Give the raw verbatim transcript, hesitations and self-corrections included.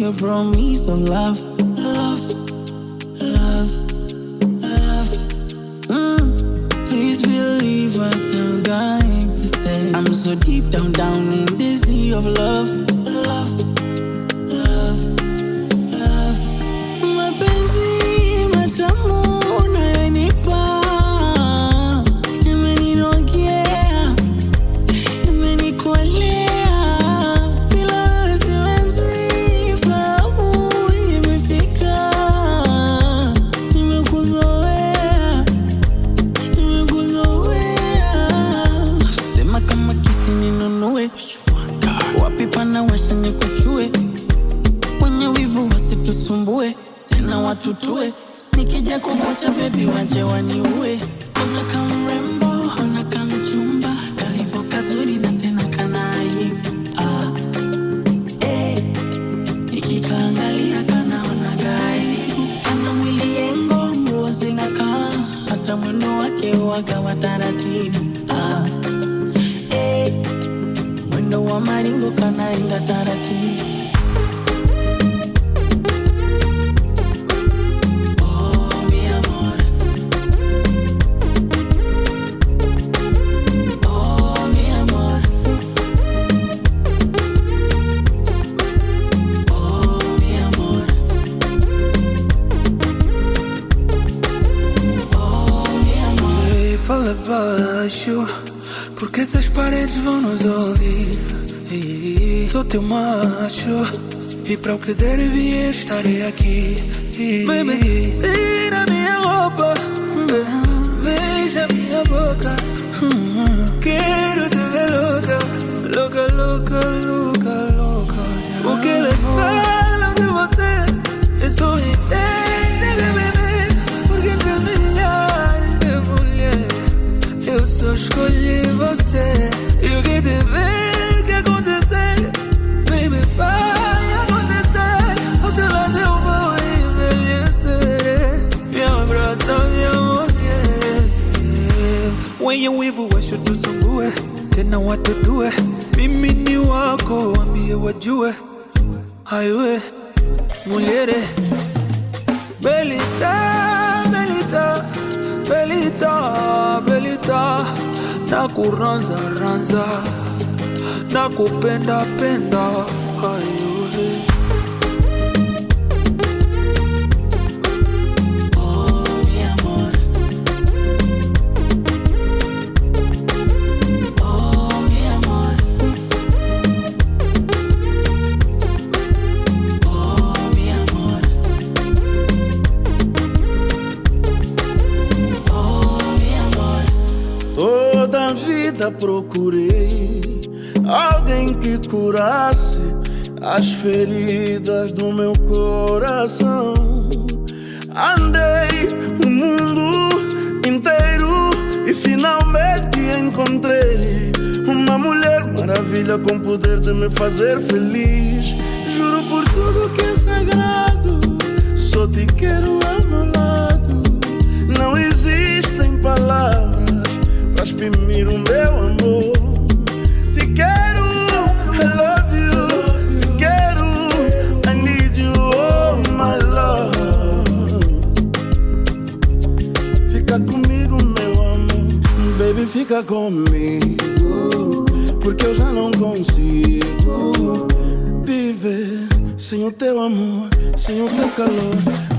your promise of love, love, love, love. Mm. Please believe what I'm going to say. I'm so deep down, down in the sea of love, love, love, love. Mapenzi matamu unayonipa, imeninogea, imenikolea. Bila wewe siwezi fahamu nimefika. Nimekuzoea, nimekuzoea. Sema kama kisi ninunue, wapi pana washa nikuchue. Wenye wivu wasitusumbue, tena watutue. Nikija kukuacha baby waje waniue. Unakaa mrembo, unakaa mchumba, kalivyo kazuri na tena kana aibu. Ah, eh, nikikaangalia kanaona gaibu. Kana mwili yengo, nguo zinakaa, hata mwendo wake waga wa taratibu. Ah, eh, mwendo wa maringo kanaenda taratibu. Fala baixo, porque essas paredes vão nos ouvir. Sou teu macho, e para o que der e vier estarei aqui. Baby, tira minha roupa, beija minha boca. Quero te ver louca, louca, louca, louca, louca. O que elas falam de você, eu sou entende, bebê. Porque entre milhares de mulheres eu só escolhi você. Eu quero te ver, que acontecer, baby, vai acontecer. Ao teu lado eu vou envelhecer. Me abraça, minha mulher. Wenye wivu washutusumbue, tena watutue. Mimi ni wako, ambie wajue. Aiwe, mulhere, Belita, Belita, Belita, Belita. Nakuranza, ranza, nakupenda, penda. Aiwe. Toda a vida procurei alguém que curasse as feridas do meu coração. Andei o mundo inteiro e finalmente encontrei uma mulher maravilha com poder de me fazer feliz. Juro por tudo que é sagrado, só te quero ao meu lado. Não existem palavras pra exprimir o meu amor. Te quero, I love you. Te quero, I need you, oh my love. Fica comigo, meu amor. Baby, fica comigo, porque eu já não consigo viver sem o teu amor, sem o teu calor.